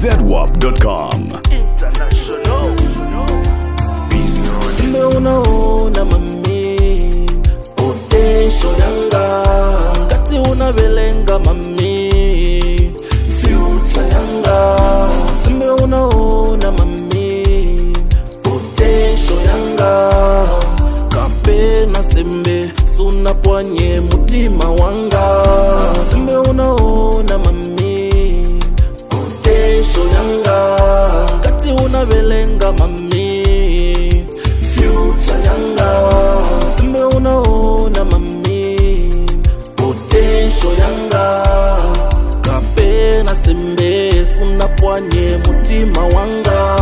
ZWAP.com. International. Unaona mami potential yanga kati unavelenga mami future yanga simbe unaona mami potential yanga kape na sembe suna pwanye mutima wanga simbe unaona mami potential yanga kati unavelenga mami yanga simbe unaona mami potential yanga kape na sembe suna pwanye mutima wanga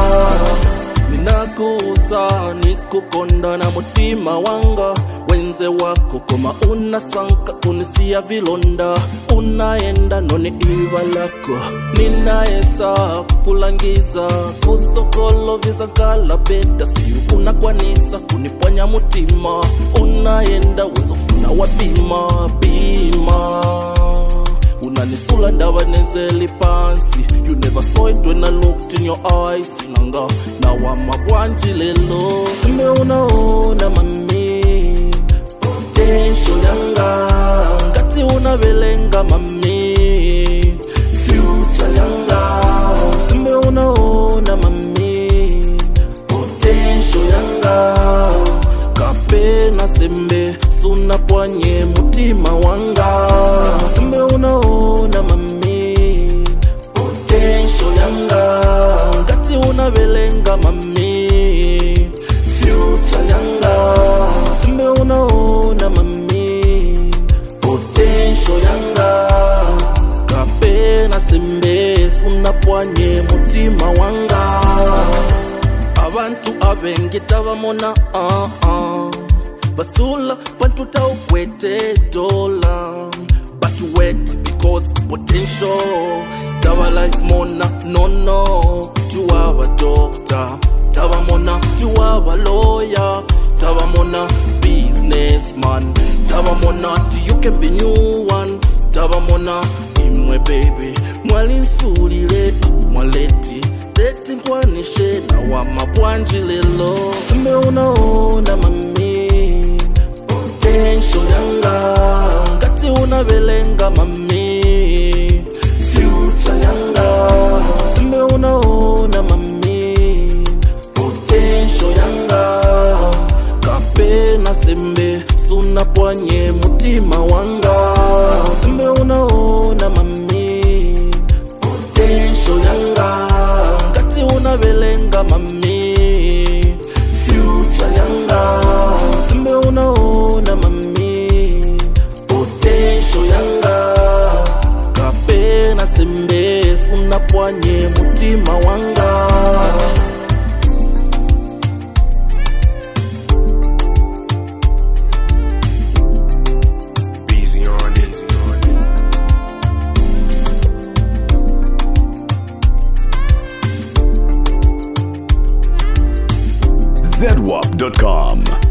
ninakuza nikukonda na mutima wanga wenze wako koma unasanka kunisia vilonda unaenda noni iva lako ninaesa kukulangiza kusokolo visakala peta siu unakwanisa kunipwanya mutima unaenda wenzofuna wabima bima unanisula ndaba nezeli pansi you never saw it when I looked in your eyes nanga na wamabwanji lelo simbe unaona mami potential yanga kati unavelenga mami future yanga simbe unaona mami potential yanga kape na sembe suna pwanye mutima wanga simbe unaona mami potential yanga kati unavelenga mami future yanga simbe unaona mami potential yanga kape na sembe suna pwanye mutima wanga abantu abengi tabamona basula bantu tawukwete dola but you wait because potential taba like mona no you have a doctor taba mona you have a lawyer taba mona businessman taba mona you can be new one taba mona imwe baby mwalinsulile mwaleti deti nkwanishe na wamabwanji lelo simbe unaona mami potential yanga kati unavelenga mami future yanga simbe unaona mami potential yanga kape na sembe suna pwanye mutima wanga simbe unaona mami potential yanga kati unavelenga mami future yanga simbe unaona mami potential yanga kape na sembe suna pwanye mutima wanga ZWAP.com.